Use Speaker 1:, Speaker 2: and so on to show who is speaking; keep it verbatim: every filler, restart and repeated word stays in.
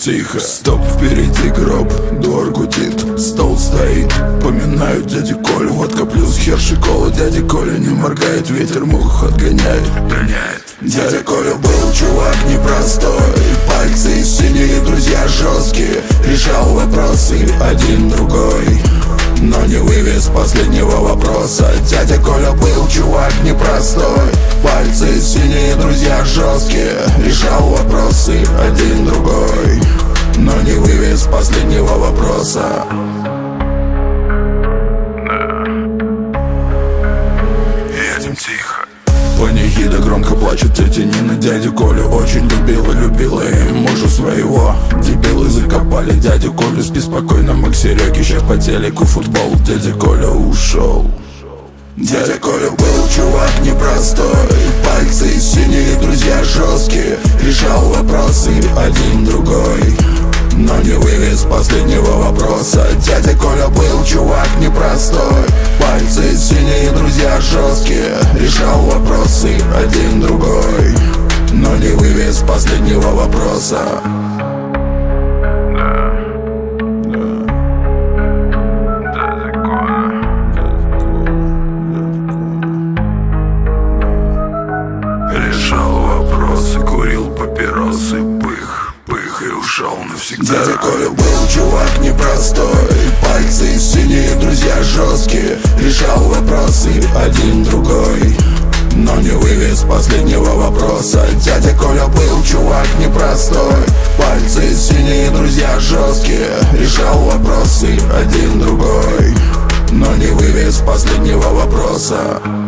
Speaker 1: тихо. Стоп, впереди гроб, двор гудит, стол стоит. Поминают дядю Колю, водка плюс херш и кола. Дядя Коля не моргает, ветер мух отгоняет. Гоняет. Дядя Коля был чувак непростой, пальцы синие, друзья жесткие. Решал вопросы один другой, но не вывез последнего вопроса. Дядя Коля был чувак непростой, пальцы синие, друзья жесткие. Решал вопросы один другой, но не вывез последнего вопроса. Едем тихо. Панихида громко плачет тетя Нина. Дядю Колю очень любила, любила и мужа своего. Дебилы закопали дядю Колю, спи спокойно, Макс Сереги, сейчас по телеку футбол. Дядя Коля ушел. Дядя Коля был чувак непростой, пальцы синие, друзья жесткие. Решал вопросы один другой, но не вывез последнего вопроса. Дядя Коля был чувак непростой, пальцы синие, друзья жесткие. Решал вопросы один другой, но не вывез последнего вопроса. Решал вопросы, курил папиросы, пых, пых и ушел навсегда. Дядя Коля был чувак непростой, пальцы синие, друзья жесткие. Решал вопросы один другой, но не вывез последнего вопроса. Дядя Коля был чувак непростой, пальцы синие, друзья жесткие. Решал вопросы один другой, но не вывез последнего вопроса.